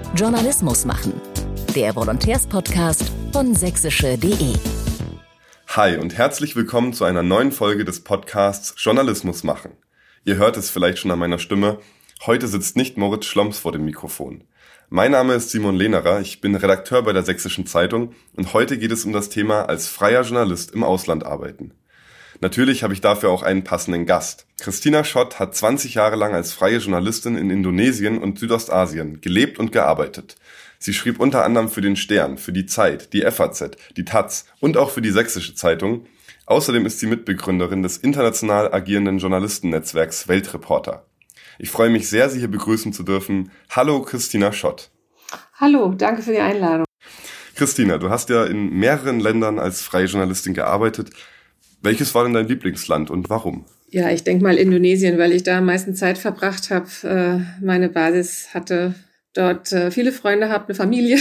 Journalismus machen. Der Volontärspodcast von sächsische.de. Hi und herzlich willkommen zu einer neuen Folge des Podcasts Journalismus machen. Ihr hört es vielleicht schon an meiner Stimme. Heute sitzt nicht Moritz Schlomps vor dem Mikrofon. Mein Name ist Simon Lehnerer, ich bin Redakteur bei der Sächsischen Zeitung und heute geht es um das Thema als freier Journalist im Ausland arbeiten. Natürlich habe ich dafür auch einen passenden Gast. Christina Schott hat 20 Jahre lang als freie Journalistin in Indonesien und Südostasien gelebt und gearbeitet. Sie schrieb unter anderem für den Stern, für die Zeit, die FAZ, die taz und auch für die Sächsische Zeitung. Außerdem ist sie Mitbegründerin des international agierenden Journalistennetzwerks Weltreporter. Ich freue mich sehr, Sie hier begrüßen zu dürfen. Hallo Christina Schott. Hallo, danke für die Einladung. Christina, du hast ja in mehreren Ländern als freie Journalistin gearbeitet. Welches war denn dein Lieblingsland und warum? Ja, ich denke mal Indonesien, weil ich da am meisten Zeit verbracht habe. Meine Basis hatte dort viele Freunde, habe eine Familie.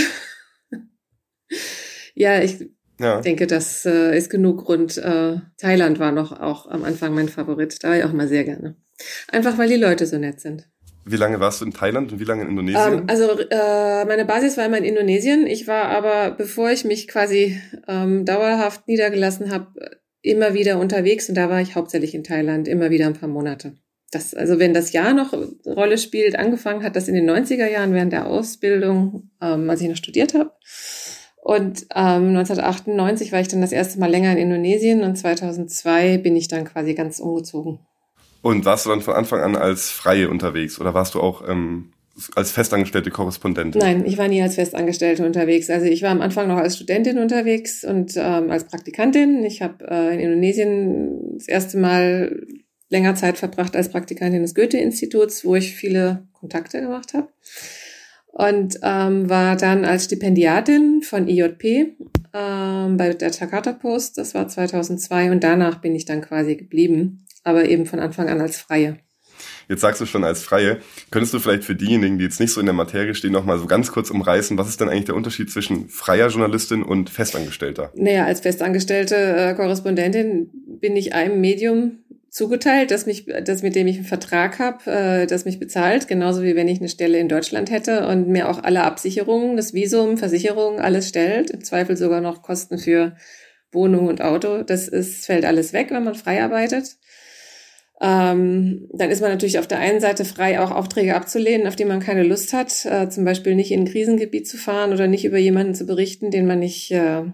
Ich denke, das ist genug Grund. Thailand war noch auch am Anfang mein Favorit. Da war ich auch mal sehr gerne. Einfach, weil die Leute so nett sind. Wie lange warst du in Thailand und wie lange in Indonesien? Meine Basis war immer in Indonesien. Ich war aber, bevor ich mich quasi dauerhaft niedergelassen habe, immer wieder unterwegs und da war ich hauptsächlich in Thailand, immer wieder ein paar Monate. Wenn das Jahr noch eine Rolle spielt, angefangen hat das in den 90er Jahren während der Ausbildung, als ich noch studiert habe. Und 1998 war ich dann das erste Mal länger in Indonesien und 2002 bin ich dann quasi ganz umgezogen. Und warst du dann von Anfang an als Freie unterwegs oder warst du auch als festangestellte Korrespondentin? Nein, ich war nie als Festangestellte unterwegs. Also ich war am Anfang noch als Studentin unterwegs und als Praktikantin. Ich habe in Indonesien das erste Mal länger Zeit verbracht als Praktikantin des Goethe-Instituts, wo ich viele Kontakte gemacht habe. Und war dann als Stipendiatin von IJP bei der Jakarta Post. Das war 2002 und danach bin ich dann quasi geblieben, aber eben von Anfang an als Freie. Jetzt sagst du schon als Freie. Könntest du vielleicht für diejenigen, die jetzt nicht so in der Materie stehen, noch mal so ganz kurz umreißen, was ist denn eigentlich der Unterschied zwischen freier Journalistin und Festangestellter? Naja, als festangestellte Korrespondentin bin ich einem Medium zugeteilt, das mit dem ich einen Vertrag habe, das mich bezahlt, genauso wie wenn ich eine Stelle in Deutschland hätte und mir auch alle Absicherungen, das Visum, Versicherung, alles stellt, im Zweifel sogar noch Kosten für Wohnung und Auto. Fällt alles weg, wenn man frei arbeitet. Dann ist man natürlich auf der einen Seite frei, auch Aufträge abzulehnen, auf die man keine Lust hat, zum Beispiel nicht in ein Krisengebiet zu fahren oder nicht über jemanden zu berichten, den man nicht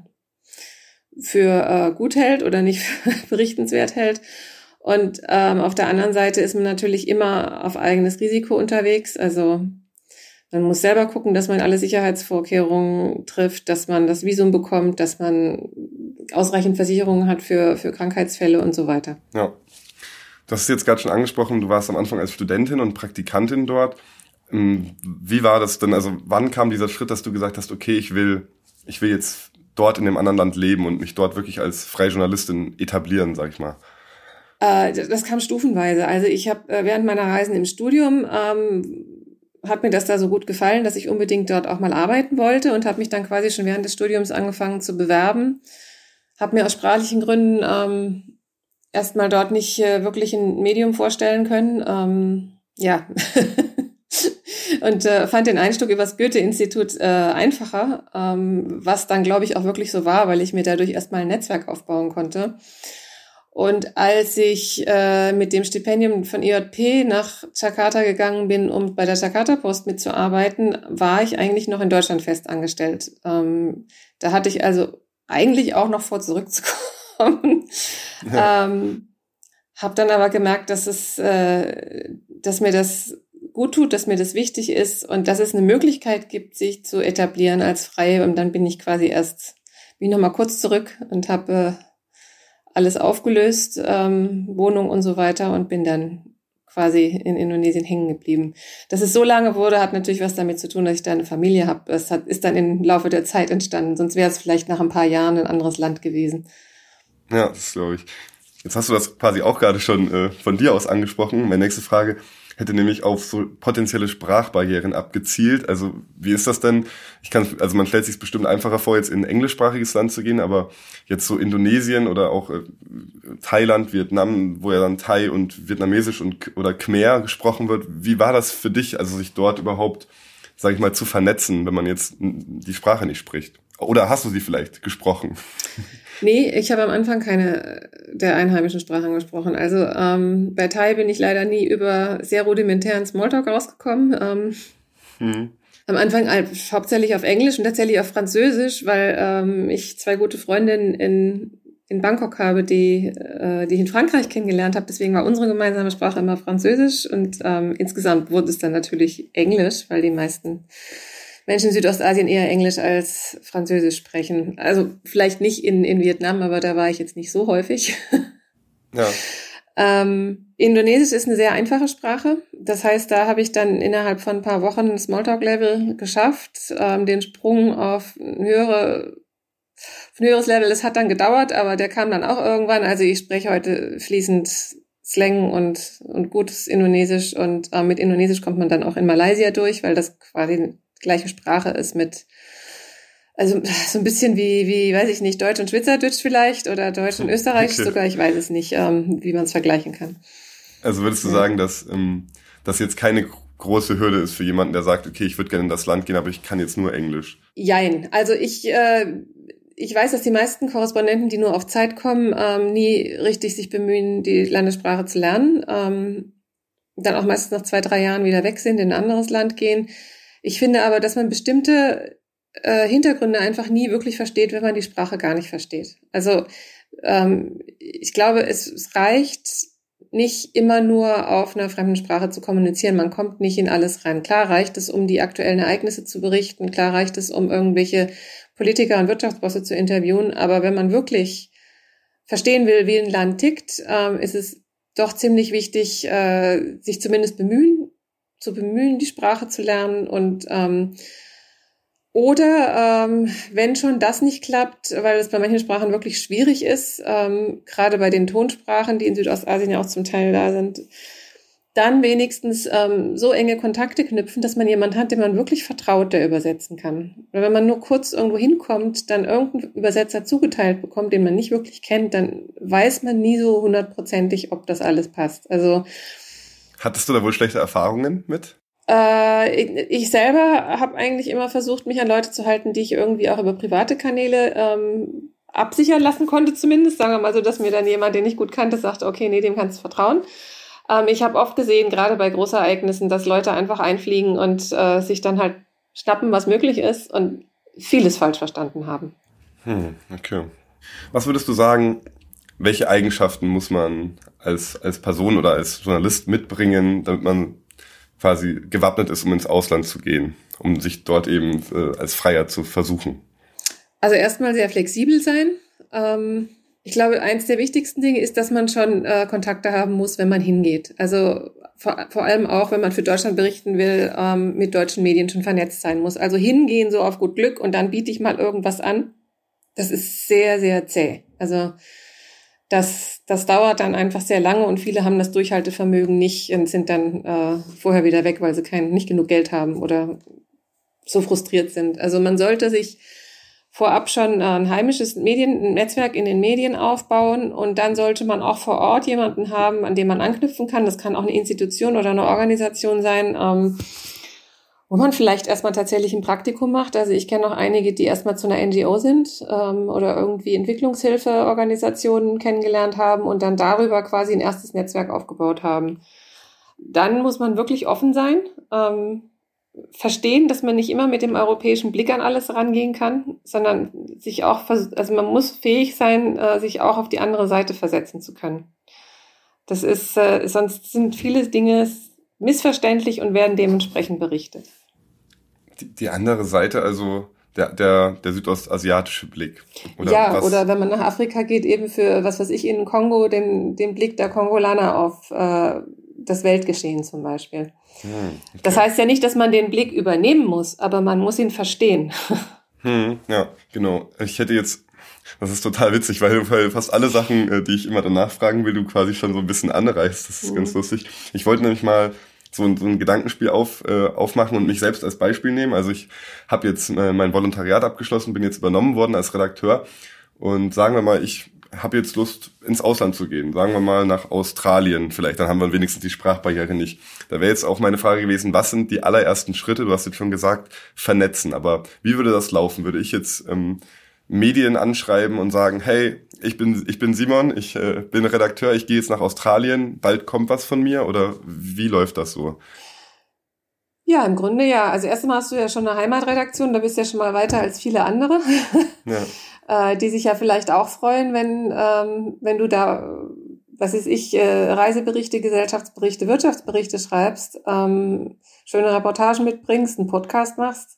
für gut hält oder nicht für berichtenswert hält. Und auf der anderen Seite ist man natürlich immer auf eigenes Risiko unterwegs. Also man muss selber gucken, dass man alle Sicherheitsvorkehrungen trifft, dass man das Visum bekommt, dass man ausreichend Versicherungen hat für Krankheitsfälle und so weiter. Ja. Du hast es jetzt gerade schon angesprochen, du warst am Anfang als Studentin und Praktikantin dort. Wie war das denn? Also wann kam dieser Schritt, dass du gesagt hast, okay, ich will jetzt dort in dem anderen Land leben und mich dort wirklich als freie Journalistin etablieren, sag ich mal? Das kam stufenweise. Also ich habe während meiner Reisen im Studium hat mir das da so gut gefallen, dass ich unbedingt dort auch mal arbeiten wollte und habe mich dann quasi schon während des Studiums angefangen zu bewerben. Habe mir aus sprachlichen Gründen erstmal dort nicht wirklich ein Medium vorstellen können. Und fand den Einstieg über das Goethe-Institut einfacher, was dann, glaube ich, auch wirklich so war, weil ich mir dadurch erstmal ein Netzwerk aufbauen konnte. Und als ich mit dem Stipendium von IJP nach Jakarta gegangen bin, um bei der Jakarta Post mitzuarbeiten, war ich eigentlich noch in Deutschland festangestellt. Da hatte ich also eigentlich auch noch vor, zurückzukommen. Ja. Habe dann aber gemerkt, dass mir das gut tut, dass mir das wichtig ist und dass es eine Möglichkeit gibt, sich zu etablieren als Freie. Und dann bin ich quasi bin noch mal kurz zurück und habe alles aufgelöst, Wohnung und so weiter und bin dann quasi in Indonesien hängen geblieben. Dass es so lange wurde, hat natürlich was damit zu tun, dass ich da eine Familie habe. Ist dann im Laufe der Zeit entstanden, sonst wäre es vielleicht nach ein paar Jahren ein anderes Land gewesen. Ja, das glaube ich. Jetzt hast du das quasi auch gerade schon von dir aus angesprochen. Meine nächste Frage hätte nämlich auf so potenzielle Sprachbarrieren abgezielt. Also wie ist das denn? Man stellt sich bestimmt einfacher vor, jetzt in ein englischsprachiges Land zu gehen, aber jetzt so Indonesien oder auch Thailand, Vietnam, wo ja dann Thai und Vietnamesisch oder Khmer gesprochen wird. Wie war das für dich, also sich dort überhaupt sage ich mal, zu vernetzen, wenn man jetzt die Sprache nicht spricht? Oder hast du sie vielleicht gesprochen? Nee, ich habe am Anfang keine der einheimischen Sprachen gesprochen. Also bei Thai bin ich leider nie über sehr rudimentären Smalltalk rausgekommen. Am Anfang hauptsächlich auf Englisch und tatsächlich auf Französisch, weil ich zwei gute Freundinnen in Bangkok habe, die ich in Frankreich kennengelernt habe. Deswegen war unsere gemeinsame Sprache immer Französisch und insgesamt wurde es dann natürlich Englisch, weil die meisten Menschen in Südostasien eher Englisch als Französisch sprechen. Also vielleicht nicht in Vietnam, aber da war ich jetzt nicht so häufig. Ja. Indonesisch ist eine sehr einfache Sprache. Das heißt, da habe ich dann innerhalb von ein paar Wochen ein Smalltalk-Level geschafft. Den Sprung auf ein höheres Level, das hat dann gedauert, aber der kam dann auch irgendwann. Also ich spreche heute fließend Slang und gutes Indonesisch und mit Indonesisch kommt man dann auch in Malaysia durch, weil das quasi die gleiche Sprache ist also so ein bisschen wie, weiß ich nicht, Deutsch und Schweizerdeutsch vielleicht oder Deutsch und Österreichisch sogar, ich weiß es nicht, wie man es vergleichen kann. Also würdest du sagen, dass das jetzt keine große Hürde ist für jemanden, der sagt, okay, ich würde gerne in das Land gehen, aber ich kann jetzt nur Englisch? Jein. Also ich weiß, dass die meisten Korrespondenten, die nur auf Zeit kommen, nie richtig sich bemühen, die Landessprache zu lernen. Dann auch meistens nach 2-3 Jahren wieder weg sind, in ein anderes Land gehen. Ich finde aber, dass man bestimmte Hintergründe einfach nie wirklich versteht, wenn man die Sprache gar nicht versteht. Also ich glaube, es reicht nicht immer nur auf einer fremden Sprache zu kommunizieren. Man kommt nicht in alles rein. Klar reicht es, um die aktuellen Ereignisse zu berichten. Klar reicht es, um irgendwelche Politiker und Wirtschaftsbosse zu interviewen. Aber wenn man wirklich verstehen will, wie ein Land tickt, ist es doch ziemlich wichtig, sich zumindest bemühen, die Sprache zu lernen und oder wenn schon das nicht klappt, weil es bei manchen Sprachen wirklich schwierig ist, gerade bei den Tonsprachen, die in Südostasien ja auch zum Teil da sind, dann wenigstens so enge Kontakte knüpfen, dass man jemanden hat, dem man wirklich vertraut, der übersetzen kann. Weil wenn man nur kurz irgendwo hinkommt, dann irgendeinen Übersetzer zugeteilt bekommt, den man nicht wirklich kennt, dann weiß man nie so 100%ig, ob das alles passt. Also hattest du da wohl schlechte Erfahrungen mit? Ich selber habe eigentlich immer versucht, mich an Leute zu halten, die ich irgendwie auch über private Kanäle absichern lassen konnte zumindest. Sagen wir mal so, dass mir dann jemand, den ich gut kannte, sagte, okay, nee, dem kannst du vertrauen. Ich habe oft gesehen, gerade bei Großereignissen, dass Leute einfach einfliegen und sich dann halt schnappen, was möglich ist und vieles falsch verstanden haben. Okay. Was würdest du sagen, welche Eigenschaften muss man als Person oder als Journalist mitbringen, damit man quasi gewappnet ist, um ins Ausland zu gehen, um sich dort eben als Freier zu versuchen? Also erstmal sehr flexibel sein. Ich glaube, eins der wichtigsten Dinge ist, dass man schon Kontakte haben muss, wenn man hingeht. Also vor allem auch, wenn man für Deutschland berichten will, mit deutschen Medien schon vernetzt sein muss. Also hingehen so auf gut Glück und dann biete ich mal irgendwas an. Das ist sehr, sehr zäh. Also das dauert dann einfach sehr lange und viele haben das Durchhaltevermögen nicht und sind dann vorher wieder weg, weil sie nicht genug Geld haben oder so frustriert sind. Also man sollte sich vorab schon ein heimisches Netzwerk in den Medien aufbauen und dann sollte man auch vor Ort jemanden haben, an dem man anknüpfen kann. Das kann auch eine Institution oder eine Organisation sein, wo man vielleicht erstmal tatsächlich ein Praktikum macht. Also ich kenne auch einige, die erstmal zu einer NGO sind oder irgendwie Entwicklungshilfeorganisationen kennengelernt haben und dann darüber quasi ein erstes Netzwerk aufgebaut haben. Dann muss man wirklich offen sein, verstehen, dass man nicht immer mit dem europäischen Blick an alles rangehen kann, sondern sich auch, also man muss fähig sein, sich auch auf die andere Seite versetzen zu können. Das ist, sonst sind viele Dinge missverständlich und werden dementsprechend berichtet. Die andere Seite, also der südostasiatische Blick. Oder ja, was? Oder wenn man nach Afrika geht, eben für, was weiß ich, in Kongo, den Blick der Kongolaner auf das Weltgeschehen zum Beispiel. Okay. Das heißt ja nicht, dass man den Blick übernehmen muss, aber man muss ihn verstehen. Ja, genau. Ich hätte jetzt, das ist total witzig, weil fast alle Sachen, die ich immer danach fragen will, du quasi schon so ein bisschen anreißt. Das ist ganz lustig. Ich wollte nämlich mal so ein Gedankenspiel aufmachen und mich selbst als Beispiel nehmen. Also ich habe jetzt mein Volontariat abgeschlossen, bin jetzt übernommen worden als Redakteur und sagen wir mal, ich habe jetzt Lust, ins Ausland zu gehen. Sagen wir mal nach Australien vielleicht, dann haben wir wenigstens die Sprachbarriere nicht. Da wäre jetzt auch meine Frage gewesen, was sind die allerersten Schritte? Du hast jetzt schon gesagt, vernetzen. Aber wie würde das laufen? Würde ich jetzt Medien anschreiben und sagen, hey, ich bin Simon, ich bin Redakteur, ich gehe jetzt nach Australien, bald kommt was von mir? Oder wie läuft das so? Ja, im Grunde ja. Also erstmal hast du ja schon eine Heimatredaktion, da bist du ja schon mal weiter als viele andere, die sich ja vielleicht auch freuen, wenn du da, was weiß ich, Reiseberichte, Gesellschaftsberichte, Wirtschaftsberichte schreibst, schöne Reportagen mitbringst, einen Podcast machst.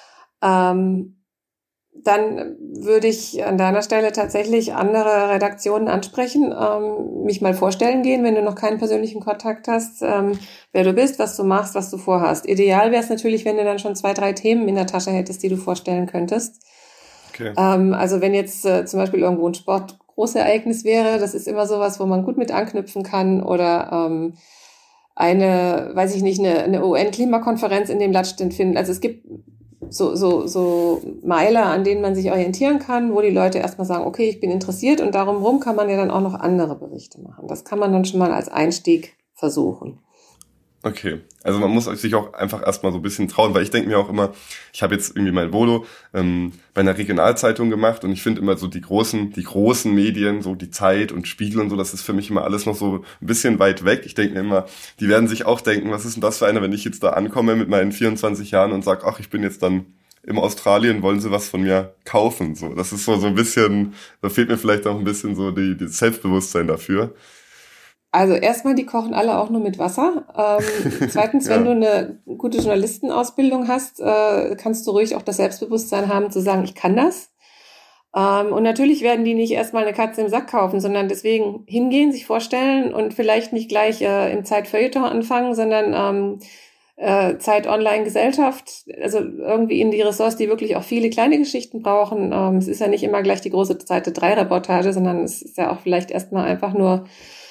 Dann würde ich an deiner Stelle tatsächlich andere Redaktionen ansprechen, mich mal vorstellen gehen, wenn du noch keinen persönlichen Kontakt hast, wer du bist, was du machst, was du vorhast. Ideal wäre es natürlich, wenn du dann schon 2, 3 Themen in der Tasche hättest, die du vorstellen könntest. Okay. Also wenn jetzt zum Beispiel irgendwo ein Sportgroßereignis wäre, das ist immer sowas, wo man gut mit anknüpfen kann, oder eine UN-Klimakonferenz in dem Land stattfindet. Also es gibt so Meiler, an denen man sich orientieren kann, wo die Leute erstmal sagen, okay, ich bin interessiert, und darum rum kann man ja dann auch noch andere Berichte machen. Das kann man dann schon mal als Einstieg versuchen. Okay, also man muss sich auch einfach erstmal so ein bisschen trauen, weil ich denke mir auch immer, ich habe jetzt irgendwie mein Volo bei einer Regionalzeitung gemacht, und ich finde immer so die großen Medien, so die Zeit und Spiegel und so, das ist für mich immer alles noch so ein bisschen weit weg. Ich denke mir immer, die werden sich auch denken, was ist denn das für einer, wenn ich jetzt da ankomme mit meinen 24 Jahren und sage, ach, ich bin jetzt dann im Australien, wollen sie was von mir kaufen? So, das ist so ein bisschen, da fehlt mir vielleicht auch ein bisschen so das Selbstbewusstsein dafür. Also erstmal, die kochen alle auch nur mit Wasser. Zweitens, wenn du eine gute Journalistenausbildung hast, kannst du ruhig auch das Selbstbewusstsein haben zu sagen, ich kann das. Und natürlich werden die nicht erstmal eine Katze im Sack kaufen, sondern deswegen hingehen, sich vorstellen und vielleicht nicht gleich im Zeitfeuilleton anfangen, sondern Zeit Online-Gesellschaft, also irgendwie in die Ressorts, die wirklich auch viele kleine Geschichten brauchen. Es ist ja nicht immer gleich die große Seite 3 Reportage, sondern es ist ja auch vielleicht erstmal einfach nur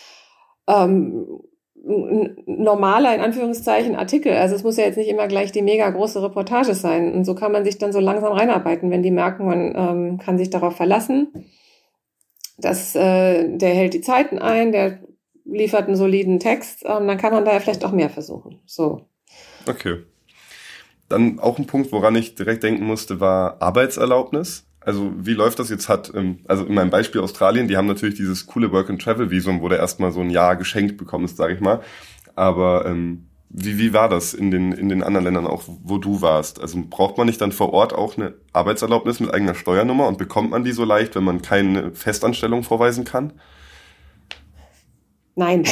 normaler, in Anführungszeichen, Artikel. Also es muss ja jetzt nicht immer gleich die mega große Reportage sein. Und so kann man sich dann so langsam reinarbeiten, wenn die merken, man kann sich darauf verlassen, dass der hält die Zeiten ein, der liefert einen soliden Text, dann kann man da ja vielleicht auch mehr versuchen. So. Okay. Dann auch ein Punkt, woran ich direkt denken musste, war Arbeitserlaubnis. Also wie läuft das jetzt? Also in meinem Beispiel Australien, die haben natürlich dieses coole Work-and-Travel-Visum, wo du erstmal so ein Jahr geschenkt bekommst, sage ich mal. Aber wie war das in den anderen Ländern auch, wo du warst? Also braucht man nicht dann vor Ort auch eine Arbeitserlaubnis mit eigener Steuernummer, und bekommt man die so leicht, wenn man keine Festanstellung vorweisen kann? Nein.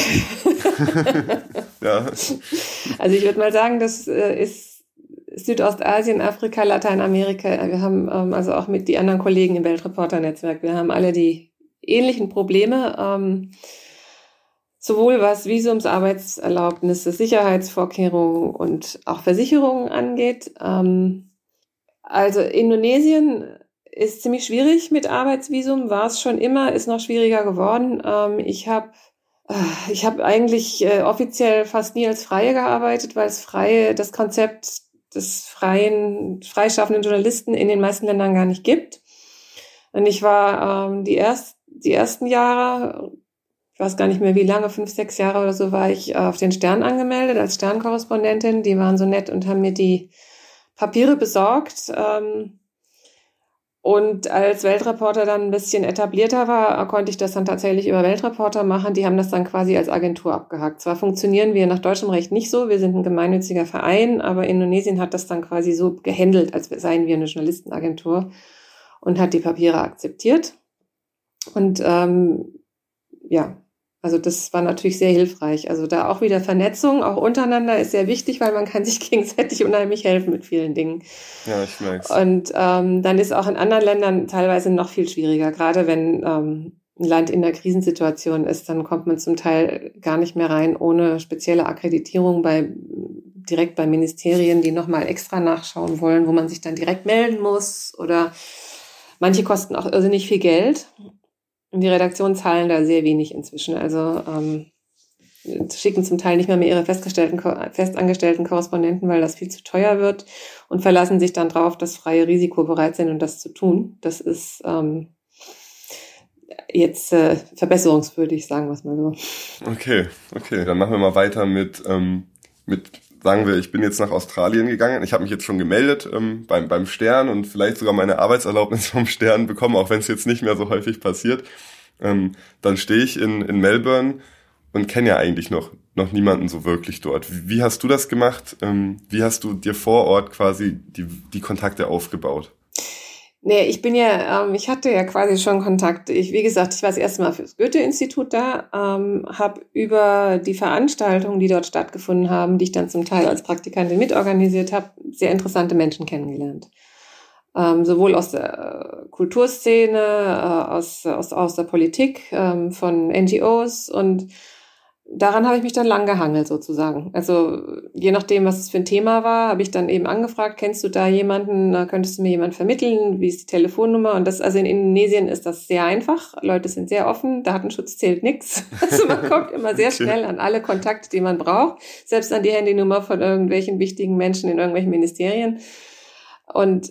Ja. Also ich würde mal sagen, das ist Südostasien, Afrika, Lateinamerika. Wir haben also auch mit die anderen Kollegen im Weltreporter-Netzwerk, wir haben alle die ähnlichen Probleme, sowohl was Visums, Arbeitserlaubnisse, Sicherheitsvorkehrungen und auch Versicherungen angeht. Also Indonesien ist ziemlich schwierig mit Arbeitsvisum, war es schon immer, ist noch schwieriger geworden. Ich habe eigentlich offiziell fast nie als Freie gearbeitet, weil das Konzept des freischaffenden Journalisten in den meisten Ländern gar nicht gibt. Und ich war die ersten Jahre, ich weiß gar nicht mehr wie lange, 5, 6 Jahre oder so, war ich auf den Stern angemeldet als Sternkorrespondentin. Die waren so nett und haben mir die Papiere besorgt. Und als Weltreporter dann ein bisschen etablierter war, konnte ich das dann tatsächlich über Weltreporter machen. Die haben das dann quasi als Agentur abgehakt. Zwar funktionieren wir nach deutschem Recht nicht so, wir sind ein gemeinnütziger Verein, aber Indonesien hat das dann quasi so gehandelt, als seien wir eine Journalistenagentur, und hat die Papiere akzeptiert. Und also das war natürlich sehr hilfreich. Also da auch wieder Vernetzung, auch untereinander, ist sehr wichtig, weil man kann sich gegenseitig unheimlich helfen mit vielen Dingen. Ja, ich merk's. Und dann ist auch in anderen Ländern teilweise noch viel schwieriger. Gerade wenn ein Land in einer Krisensituation ist, dann kommt man zum Teil gar nicht mehr rein ohne spezielle Akkreditierung direkt bei Ministerien, die nochmal extra nachschauen wollen, wo man sich dann direkt melden muss. Oder manche kosten auch irrsinnig viel Geld. Und die Redaktionen zahlen da sehr wenig inzwischen. Also schicken zum Teil nicht mehr ihre festangestellten Korrespondenten, weil das viel zu teuer wird, und verlassen sich dann drauf, dass freie Risiko bereit sind, das zu tun. Das ist jetzt verbesserungswürdig, sagen wir es mal so. Okay, dann machen wir mal weiter mit sagen wir, ich bin jetzt nach Australien gegangen. Ich habe mich jetzt schon gemeldet beim Stern und vielleicht sogar meine Arbeitserlaubnis vom Stern bekommen, auch wenn es jetzt nicht mehr so häufig passiert. Dann stehe ich in Melbourne und kenne ja eigentlich noch niemanden so wirklich dort. Wie hast du das gemacht? Wie hast du dir vor Ort quasi die Kontakte aufgebaut? Nee, ich hatte ja quasi schon Kontakt. Wie gesagt, ich war das erste Mal fürs Goethe-Institut da, habe über die Veranstaltungen, die dort stattgefunden haben, die ich dann zum Teil als Praktikantin mitorganisiert habe, sehr interessante Menschen kennengelernt. Sowohl aus der Kulturszene, aus der Politik, von NGOs, und daran habe ich mich dann lang gehangelt sozusagen. Also je nachdem, was es für ein Thema war, habe ich dann eben angefragt, kennst du da jemanden, könntest du mir jemanden vermitteln, wie ist die Telefonnummer? Und also in Indonesien ist das sehr einfach, Leute sind sehr offen, Datenschutz zählt nichts. Also man kommt immer sehr schnell an alle Kontakte, die man braucht, selbst an die Handynummer von irgendwelchen wichtigen Menschen in irgendwelchen Ministerien. Und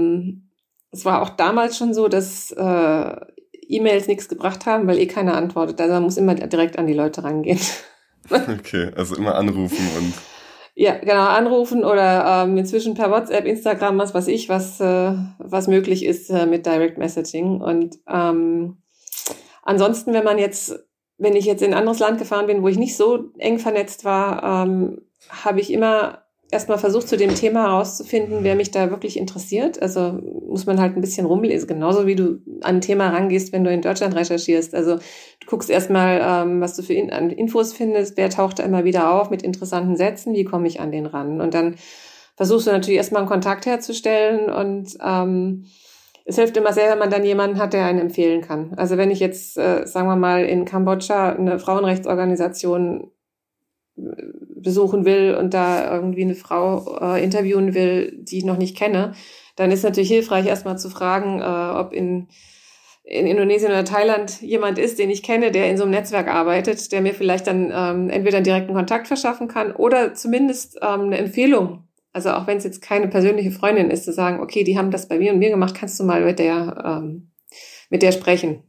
es war auch damals schon so, dass E-Mails nichts gebracht haben, weil keiner antwortet. Also man muss immer direkt an die Leute rangehen. Okay, also immer anrufen und... Ja, genau, anrufen oder inzwischen per WhatsApp, Instagram, was weiß ich, was möglich ist mit Direct Messaging. Und ansonsten, wenn ich jetzt in ein anderes Land gefahren bin, wo ich nicht so eng vernetzt war, habe ich immer erstmal versucht, zu dem Thema herauszufinden, wer mich da wirklich interessiert. Also muss man halt ein bisschen rumlesen, genauso wie du an ein Thema rangehst, wenn du in Deutschland recherchierst. Also du guckst erstmal, was du für Infos findest, wer taucht da immer wieder auf mit interessanten Sätzen, wie komme ich an den ran? Und dann versuchst du natürlich erstmal einen Kontakt herzustellen, und es hilft immer sehr, wenn man dann jemanden hat, der einen empfehlen kann. Also wenn ich jetzt, sagen wir mal, in Kambodscha eine Frauenrechtsorganisation besuchen will und da irgendwie eine Frau interviewen will, die ich noch nicht kenne, dann ist natürlich hilfreich, erstmal zu fragen, ob in Indonesien oder Thailand jemand ist, den ich kenne, der in so einem Netzwerk arbeitet, der mir vielleicht dann entweder einen direkten Kontakt verschaffen kann oder zumindest eine Empfehlung. Also auch wenn es jetzt keine persönliche Freundin ist, zu sagen, okay, die haben das bei mir und mir gemacht, kannst du mal mit der sprechen.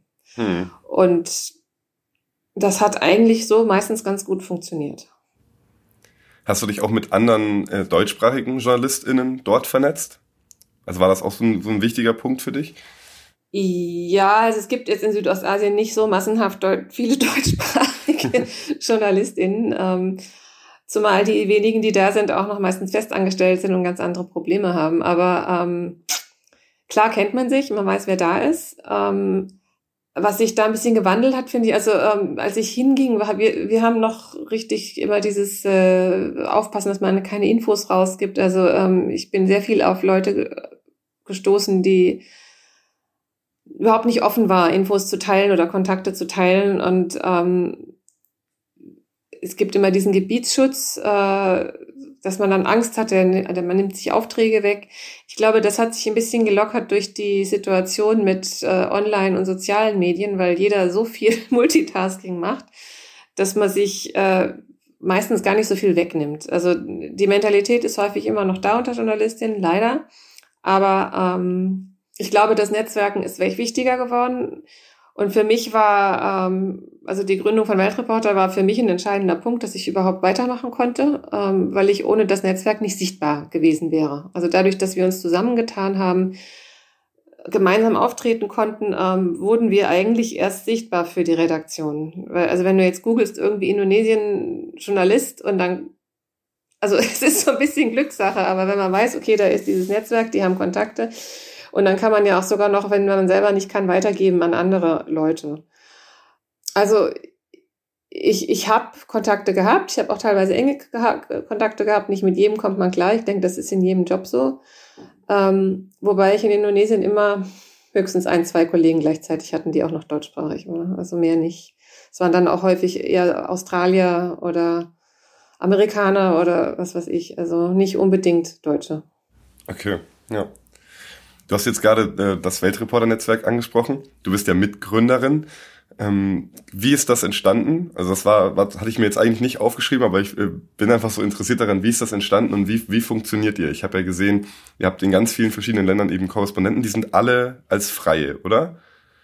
Und das hat eigentlich so meistens ganz gut funktioniert. Hast du dich auch mit anderen deutschsprachigen JournalistInnen dort vernetzt? Also war das auch so ein wichtiger Punkt für dich? Ja, also es gibt jetzt in Südostasien nicht so massenhaft viele deutschsprachige JournalistInnen, zumal die wenigen, die da sind, auch noch meistens festangestellt sind und ganz andere Probleme haben. Aber klar kennt man sich, man weiß, wer da ist. Was sich da ein bisschen gewandelt hat, finde ich, also als ich hinging, wir haben noch richtig immer dieses Aufpassen, dass man keine Infos rausgibt. Also ich bin sehr viel auf Leute gestoßen, die überhaupt nicht offen waren, Infos zu teilen oder Kontakte zu teilen. Und es gibt immer diesen Gebietsschutz, dass man dann Angst hat, man nimmt sich Aufträge weg. Ich glaube, das hat sich ein bisschen gelockert durch die Situation mit Online- und sozialen Medien, weil jeder so viel Multitasking macht, dass man sich meistens gar nicht so viel wegnimmt. Also die Mentalität ist häufig immer noch da unter Journalistinnen, leider. Aber ich glaube, das Netzwerken ist echt wichtiger geworden. Und für mich war, also die Gründung von Weltreporter war für mich ein entscheidender Punkt, dass ich überhaupt weitermachen konnte, weil ich ohne das Netzwerk nicht sichtbar gewesen wäre. Also dadurch, dass wir uns zusammengetan haben, gemeinsam auftreten konnten, wurden wir eigentlich erst sichtbar für die Redaktion. Also wenn du jetzt googelst, irgendwie Indonesien Journalist und dann, also es ist so ein bisschen Glückssache, aber wenn man weiß, okay, da ist dieses Netzwerk, die haben Kontakte, und dann kann man ja auch sogar noch, wenn man selber nicht kann, weitergeben an andere Leute. Also ich habe Kontakte gehabt, ich habe auch teilweise enge Kontakte gehabt, nicht mit jedem kommt man klar, ich denke, das ist in jedem Job so. Wobei ich in Indonesien immer höchstens 1-2 Kollegen gleichzeitig hatten, die auch noch deutschsprachig waren, also mehr nicht. Es waren dann auch häufig eher Australier oder Amerikaner oder was weiß ich, also nicht unbedingt Deutsche. Okay, ja. Du hast jetzt gerade das Weltreporter-Netzwerk angesprochen. Du bist ja Mitgründerin. Wie ist das entstanden? Also das hatte ich mir jetzt eigentlich nicht aufgeschrieben, aber ich bin einfach so interessiert daran, wie ist das entstanden und wie funktioniert ihr? Ich habe ja gesehen, ihr habt in ganz vielen verschiedenen Ländern eben Korrespondenten, die sind alle als Freie, oder?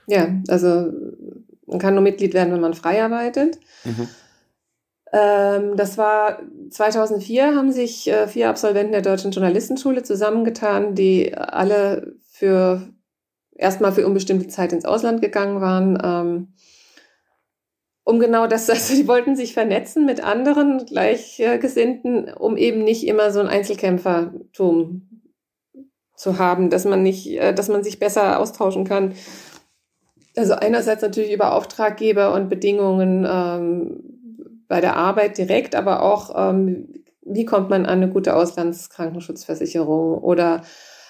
Ja, also man kann nur Mitglied werden, wenn man frei arbeitet. Mhm. Das war 2004, haben sich 4 Absolventen der Deutschen Journalistenschule zusammengetan, die alle erstmal für unbestimmte Zeit ins Ausland gegangen waren, um genau das, also die wollten sich vernetzen mit anderen Gleichgesinnten, um eben nicht immer so ein Einzelkämpfertum zu haben, dass man sich besser austauschen kann. Also einerseits natürlich über Auftraggeber und Bedingungen bei der Arbeit direkt, aber auch, wie kommt man an eine gute Auslandskrankenversicherung oder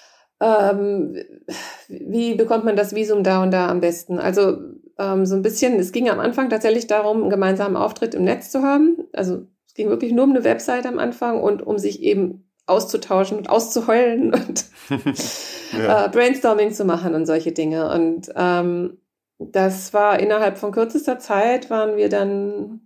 wie bekommt man das Visum da und da am besten? Also so ein bisschen, es ging am Anfang tatsächlich darum, einen gemeinsamen Auftritt im Netz zu haben. Also es ging wirklich nur um eine Website am Anfang und um sich eben auszutauschen und auszuheulen und Brainstorming zu machen und solche Dinge. Und das war innerhalb von kürzester Zeit, waren wir dann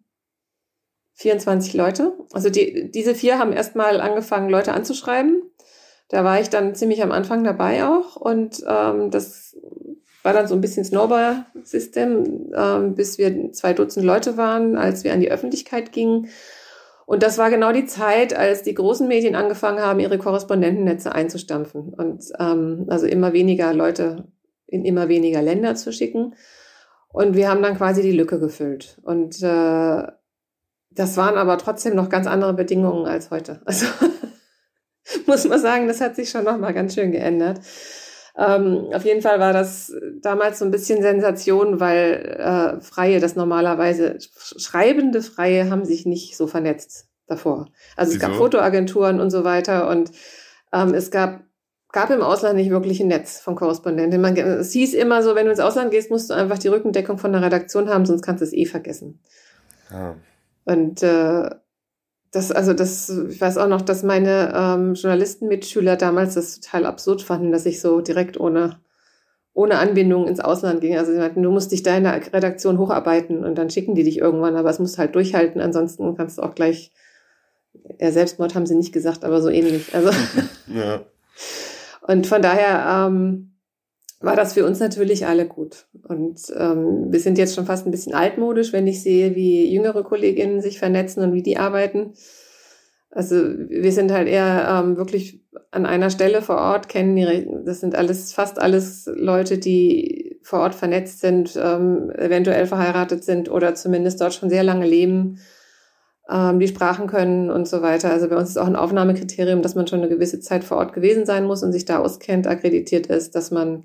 24 Leute. Also diese 4 haben erstmal angefangen, Leute anzuschreiben. Da war ich dann ziemlich am Anfang dabei auch. Und das war dann so ein bisschen Snowball-System, bis wir 2 Dutzend Leute waren, als wir an die Öffentlichkeit gingen. Und das war genau die Zeit, als die großen Medien angefangen haben, ihre Korrespondentennetze einzustampfen und also immer weniger Leute in immer weniger Länder zu schicken. Und wir haben dann quasi die Lücke gefüllt. Und das waren aber trotzdem noch ganz andere Bedingungen als heute. Also muss man sagen, das hat sich schon noch mal ganz schön geändert. Auf jeden Fall war das damals so ein bisschen Sensation, weil Freie, das normalerweise schreibende Freie, haben sich nicht so vernetzt davor. Also es gab Fotoagenturen und so weiter und es gab im Ausland nicht wirklich ein Netz von Korrespondenten. Es hieß immer so, wenn du ins Ausland gehst, musst du einfach die Rückendeckung von der Redaktion haben, sonst kannst du es vergessen. Ah. Und ich weiß auch noch, dass meine Journalistenmitschüler damals das total absurd fanden, dass ich so direkt ohne Anbindung ins Ausland ging. Also sie meinten, du musst dich da in der Redaktion hocharbeiten und dann schicken die dich irgendwann, aber es musst halt durchhalten, ansonsten kannst du auch gleich, Selbstmord haben sie nicht gesagt, aber so ähnlich. Also ja. Und von daher war das für uns natürlich alle gut. Und wir sind jetzt schon fast ein bisschen altmodisch, wenn ich sehe, wie jüngere Kolleginnen sich vernetzen und wie die arbeiten. Also wir sind halt eher wirklich an einer Stelle vor Ort, das sind fast alles Leute, die vor Ort vernetzt sind, eventuell verheiratet sind oder zumindest dort schon sehr lange leben, die Sprachen können und so weiter. Also bei uns ist auch ein Aufnahmekriterium, dass man schon eine gewisse Zeit vor Ort gewesen sein muss und sich da auskennt, akkreditiert ist, dass man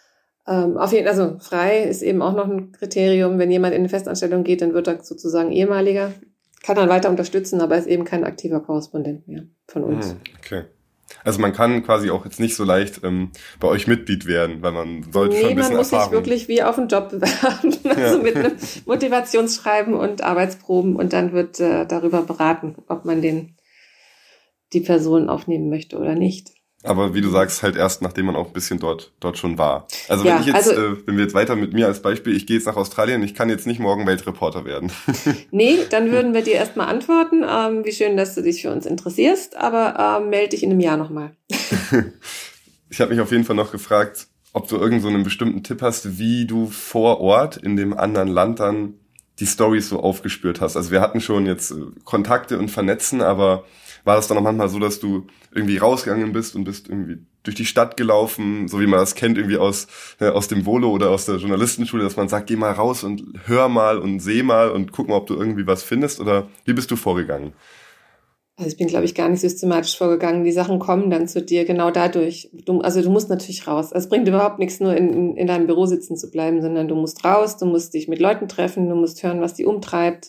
also frei ist eben auch noch ein Kriterium. Wenn jemand in eine Festanstellung geht, dann wird er sozusagen ehemaliger, kann dann weiter unterstützen, aber ist eben kein aktiver Korrespondent mehr von uns. Okay. Also man kann quasi auch jetzt nicht so leicht bei euch Mitglied werden, weil man sollte schon ein bisschen man muss Erfahrung. Sich wirklich wie auf einen Job bewerben, also mit einem Motivationsschreiben und Arbeitsproben und dann wird darüber beraten, ob man die Person aufnehmen möchte oder nicht. Aber wie du sagst, halt erst, nachdem man auch ein bisschen dort schon war. Also wenn wir jetzt weiter mit mir als Beispiel, ich gehe jetzt nach Australien, ich kann jetzt nicht morgen Weltreporter werden. Nee, dann würden wir dir erstmal antworten, wie schön, dass du dich für uns interessierst, aber melde dich in einem Jahr nochmal. Ich habe mich auf jeden Fall noch gefragt, ob du irgend so einen bestimmten Tipp hast, wie du vor Ort in dem anderen Land dann die Storys so aufgespürt hast. Also wir hatten schon jetzt Kontakte und Vernetzen, aber war das dann auch manchmal so, dass du irgendwie rausgegangen bist und bist irgendwie durch die Stadt gelaufen, so wie man das kennt irgendwie aus dem Volo oder aus der Journalistenschule, dass man sagt, geh mal raus und hör mal und seh mal und guck mal, ob du irgendwie was findest, oder wie bist du vorgegangen? Also ich bin, glaube ich, gar nicht systematisch vorgegangen. Die Sachen kommen dann zu dir genau dadurch. Du musst natürlich raus. Es bringt überhaupt nichts, nur in deinem Büro sitzen zu bleiben, sondern du musst raus, du musst dich mit Leuten treffen, du musst hören, was die umtreibt.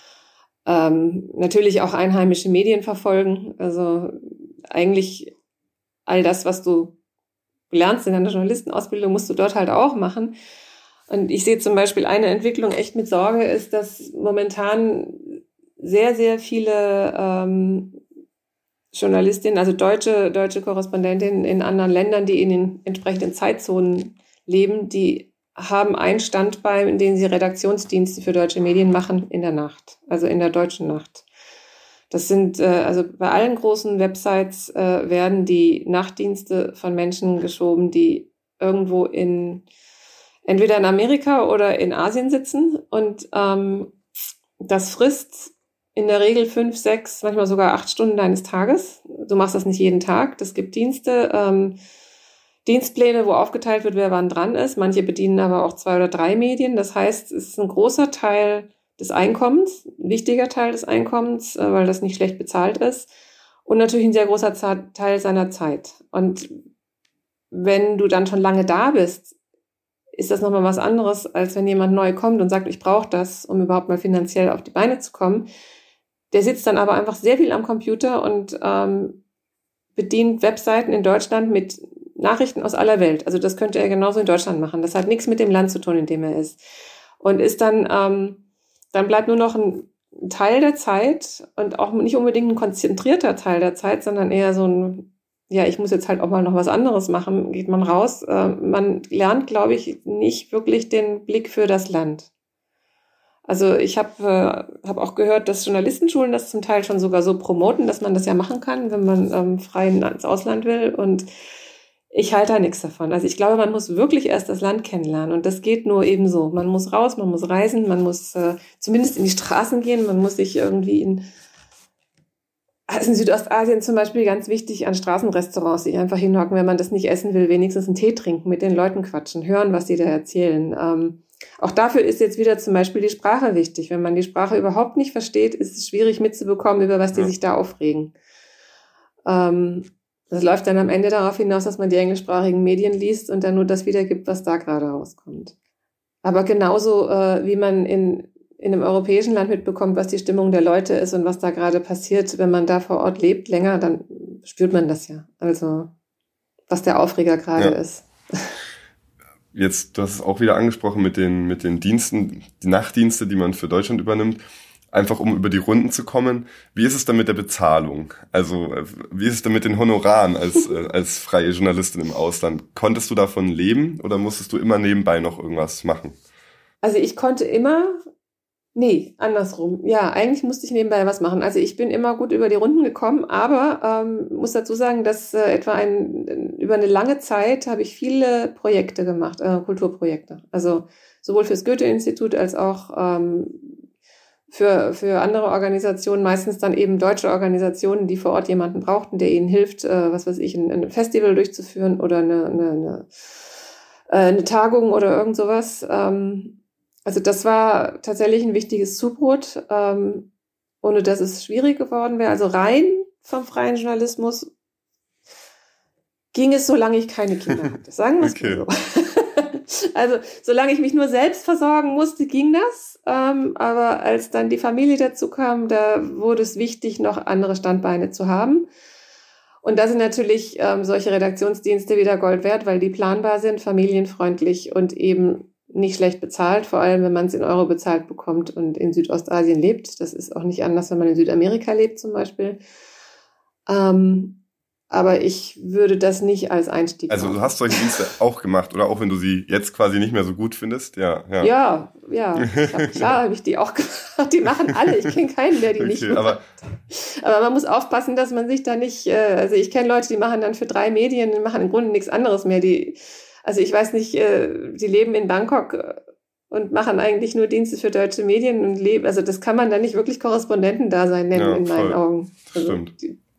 Natürlich auch einheimische Medien verfolgen. Also eigentlich all das, was du lernst in deiner Journalistenausbildung, musst du dort halt auch machen. Und ich sehe zum Beispiel eine Entwicklung echt mit Sorge, ist, dass momentan sehr, sehr viele Journalistinnen, also deutsche Korrespondentinnen in anderen Ländern, die in den entsprechenden Zeitzonen leben, die haben ein Standbein, in dem sie Redaktionsdienste für deutsche Medien machen in der Nacht, also in der deutschen Nacht. Das sind, also bei allen großen Websites werden die Nachtdienste von Menschen geschoben, die irgendwo in entweder in Amerika oder in Asien sitzen und das frisst in der Regel 5, 6, manchmal sogar 8 Stunden deines Tages. Du machst das nicht jeden Tag. Es gibt Dienste, Dienstpläne, wo aufgeteilt wird, wer wann dran ist. Manche bedienen aber auch 2 oder 3 Medien. Das heißt, es ist ein großer Teil des Einkommens, ein wichtiger Teil des Einkommens, weil das nicht schlecht bezahlt ist. Und natürlich ein sehr großer Teil seiner Zeit. Und wenn du dann schon lange da bist, ist das nochmal was anderes, als wenn jemand neu kommt und sagt, ich brauche das, um überhaupt mal finanziell auf die Beine zu kommen. Der sitzt dann aber einfach sehr viel am Computer und bedient Webseiten in Deutschland mit Nachrichten aus aller Welt. Also das könnte er genauso in Deutschland machen. Das hat nichts mit dem Land zu tun, in dem er ist. Und ist dann bleibt nur noch ein Teil der Zeit und auch nicht unbedingt ein konzentrierter Teil der Zeit, sondern eher so ein, ja, ich muss jetzt halt auch mal noch was anderes machen, geht man raus. Man lernt, glaube ich, nicht wirklich den Blick für das Land. Also ich habe auch gehört, dass Journalistenschulen das zum Teil schon sogar so promoten, dass man das ja machen kann, wenn man frei ins Ausland will. Und ich halte da nichts davon. Also ich glaube, man muss wirklich erst das Land kennenlernen. Und das geht nur eben so. Man muss raus, man muss reisen, man muss zumindest in die Straßen gehen, man muss sich irgendwie also in Südostasien zum Beispiel ganz wichtig, an Straßenrestaurants sich einfach hinhocken, wenn man das nicht essen will, wenigstens einen Tee trinken, mit den Leuten quatschen, hören, was die da erzählen. Auch dafür ist jetzt wieder zum Beispiel die Sprache wichtig. Wenn man die Sprache überhaupt nicht versteht, ist es schwierig mitzubekommen, über was die sich da aufregen. Das läuft dann am Ende darauf hinaus, dass man die englischsprachigen Medien liest und dann nur das wiedergibt, was da gerade rauskommt. Aber genauso wie man in einem europäischen Land mitbekommt, was die Stimmung der Leute ist und was da gerade passiert, wenn man da vor Ort lebt, länger, dann spürt man das ja. Also was der Aufreger gerade ist. Jetzt, du hast es auch wieder angesprochen mit den Diensten, die Nachtdienste, die man für Deutschland übernimmt, einfach um über die Runden zu kommen. Wie ist es dann mit der Bezahlung? Also wie ist es dann mit den Honoraren als freie Journalistin im Ausland? Konntest du davon leben oder musstest du immer nebenbei noch irgendwas machen? Also ich konnte andersrum. Ja, eigentlich musste ich nebenbei was machen. Also ich bin immer gut über die Runden gekommen, aber muss dazu sagen, dass über eine lange Zeit habe ich viele Projekte gemacht, Kulturprojekte. Also sowohl fürs Goethe-Institut als auch für andere Organisationen, meistens dann eben deutsche Organisationen, die vor Ort jemanden brauchten, der ihnen hilft, was weiß ich, ein Festival durchzuführen oder eine Tagung oder irgend sowas. Also das war tatsächlich ein wichtiges Zubrot, ohne dass es schwierig geworden wäre. Also rein vom freien Journalismus ging es, solange ich keine Kinder hatte. Sagen wir es mal so. Also solange ich mich nur selbst versorgen musste, ging das. Aber als dann die Familie dazu kam, da wurde es wichtig, noch andere Standbeine zu haben. Und da sind natürlich solche Redaktionsdienste wieder Gold wert, weil die planbar sind, familienfreundlich und eben nicht schlecht bezahlt, vor allem wenn man es in Euro bezahlt bekommt und in Südostasien lebt. Das ist auch nicht anders, wenn man in Südamerika lebt zum Beispiel. Aber ich würde das nicht als Einstieg machen. Also du hast solche Dienste auch gemacht, oder auch wenn du sie jetzt quasi nicht mehr so gut findest? Ja. Klar habe ich die auch gemacht. Die machen alle. Ich kenne keinen, der die nicht macht. Aber man muss aufpassen, dass man sich da nicht, also ich kenne Leute, die machen dann für 3 Medien, die machen im Grunde nichts anderes mehr. Also ich weiß nicht, die leben in Bangkok und machen eigentlich nur Dienste für deutsche Medien und leben, also das kann man dann nicht wirklich Korrespondentendasein nennen, in meinen Augen. Also, stimmt.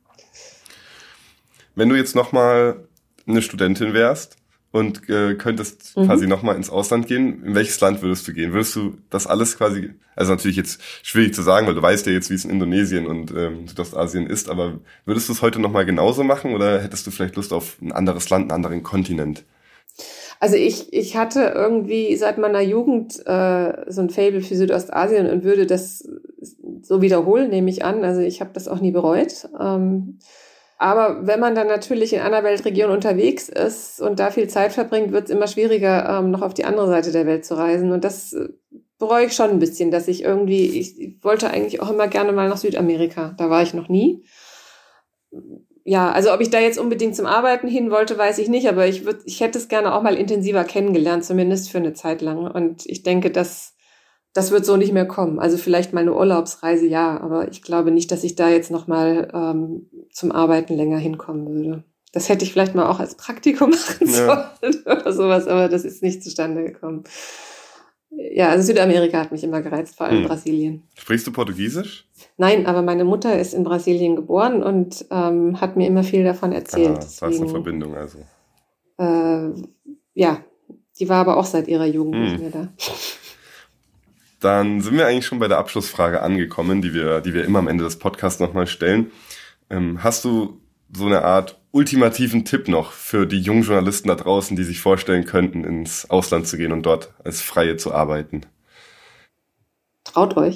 Wenn du jetzt nochmal eine Studentin wärst und könntest quasi nochmal ins Ausland gehen, in welches Land würdest du gehen? Würdest du das alles quasi, also natürlich jetzt schwierig zu sagen, weil du weißt ja jetzt, wie es in Indonesien und Südostasien ist, aber würdest du es heute nochmal genauso machen oder hättest du vielleicht Lust auf ein anderes Land, einen anderen Kontinent? Also ich hatte irgendwie seit meiner Jugend so ein Faible für Südostasien und würde das so wiederholen, nehme ich an. Also ich habe das auch nie bereut. Aber wenn man dann natürlich in einer Weltregion unterwegs ist und da viel Zeit verbringt, wird es immer schwieriger, noch auf die andere Seite der Welt zu reisen. Und das bereue ich schon ein bisschen, dass ich wollte eigentlich auch immer gerne mal nach Südamerika. Da war ich noch nie. Ja, also ob ich da jetzt unbedingt zum Arbeiten hin wollte, weiß ich nicht, aber ich hätte es gerne auch mal intensiver kennengelernt, zumindest für eine Zeit lang. Und ich denke, das wird so nicht mehr kommen. Also vielleicht mal eine Urlaubsreise, ja, aber ich glaube nicht, dass ich da jetzt noch mal zum Arbeiten länger hinkommen würde. Das hätte ich vielleicht mal auch als Praktikum machen sollen oder sowas, aber das ist nicht zustande gekommen. Ja, also Südamerika hat mich immer gereizt, vor allem Brasilien. Sprichst du Portugiesisch? Nein, aber meine Mutter ist in Brasilien geboren und hat mir immer viel davon erzählt. Das war eine Verbindung also. Ja, die war aber auch seit ihrer Jugend nicht mehr da. Dann sind wir eigentlich schon bei der Abschlussfrage angekommen, die wir immer am Ende des Podcasts nochmal stellen. Hast du so eine Art ultimativen Tipp noch für die jungen Journalisten da draußen, die sich vorstellen könnten, ins Ausland zu gehen und dort als Freie zu arbeiten? Traut euch.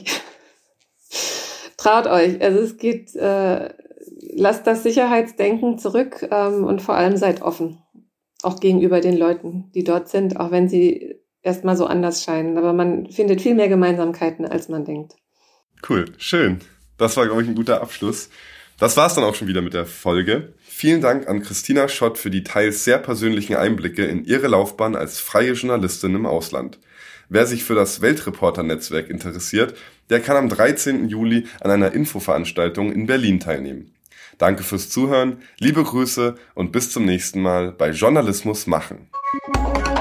Traut euch. Also es geht, lasst das Sicherheitsdenken zurück und vor allem seid offen. Auch gegenüber den Leuten, die dort sind, auch wenn sie erstmal so anders scheinen. Aber man findet viel mehr Gemeinsamkeiten, als man denkt. Cool, schön. Das war, glaube ich, ein guter Abschluss. Das war's dann auch schon wieder mit der Folge. Vielen Dank an Christina Schott für die teils sehr persönlichen Einblicke in ihre Laufbahn als freie Journalistin im Ausland. Wer sich für das Weltreporter-Netzwerk interessiert, der kann am 13. Juli an einer Infoveranstaltung in Berlin teilnehmen. Danke fürs Zuhören, liebe Grüße und bis zum nächsten Mal bei Journalismus machen.